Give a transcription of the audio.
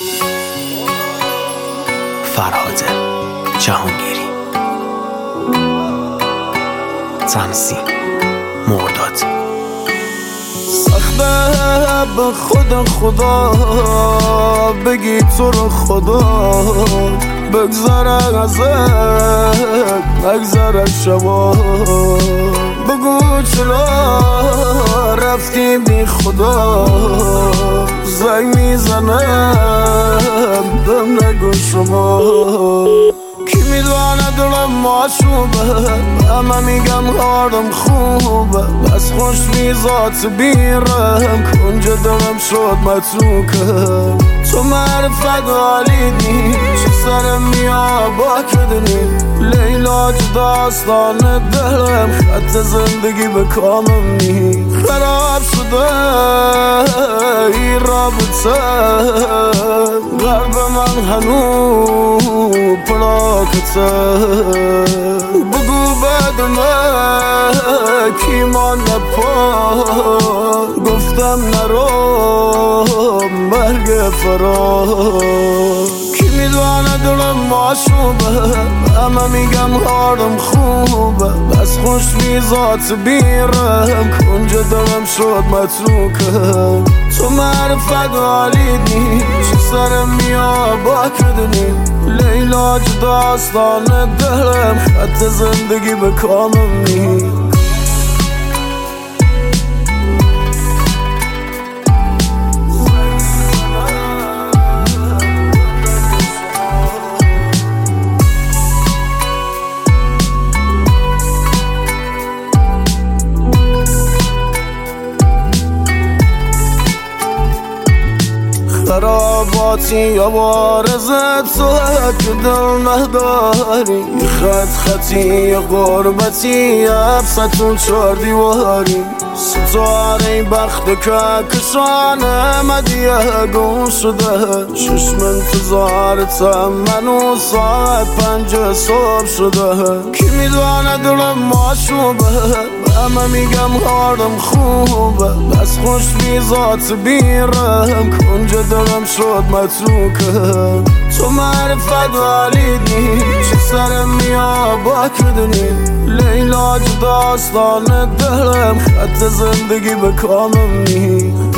فرهاد جهانگیری، تمثیل مرداد. سخته به خدا بگی تو رو خدا، بگذره ازت نگذره شبا، بگو چرا رفتی بی خدا، زنگ میزنم دم نگو شما. کی میدونه دلم ماشوبه، همه میگم حالم خوبه، بس خوش میزات بیرم کنج دلم شد متروکه. تو معرفت عالیدی چه سرم میا با کدنی، لیلا داستان دلم خط زندگی به کامم نی. خراب شده ای رابطه قلب من هنو پلاکته، بگو بعد من کی مانده پا، گفتم نرو مرگ فرا. کی میدونه دلم ماشوبه، همه میگم حالم خوبه، بس خوش میزات بیرم کنج دلم شد متروکه. تو معرفت عالیدی چه سرم میا با کدنی، لیلا داستان دلم خط زندگی به کامم نی. خراباتی یا بارزت تو که دل نداری، خطی یا غربتی افستون چار دیواری، ستاره بخت که کشانه مدیه گم شده، چشم انتظارتم منو ساعت 5 صبح شده. کی میدونه دلم ماشوبه، همه میگم حالم خوبه، بس خوش میزات بیرم کنج دلم شد متروکه. تو معرفت عالیدی چه سرم میا با کدنی، لیلا داستان دلم خط زندگی به کامم نی.